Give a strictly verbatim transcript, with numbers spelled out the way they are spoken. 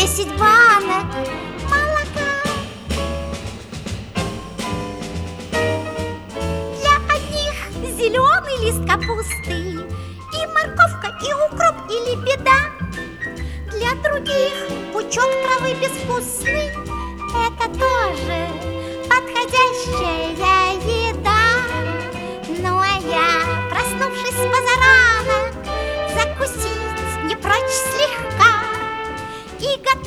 десять банок молока. Для одних зеленый лист капусты, и морковка, и укроп, и лебеда. Для других пучок травы безвкусный, это тоже подходящая еда. Ну а я, проснувшись с позаранок, закусить не прочь слегка и готов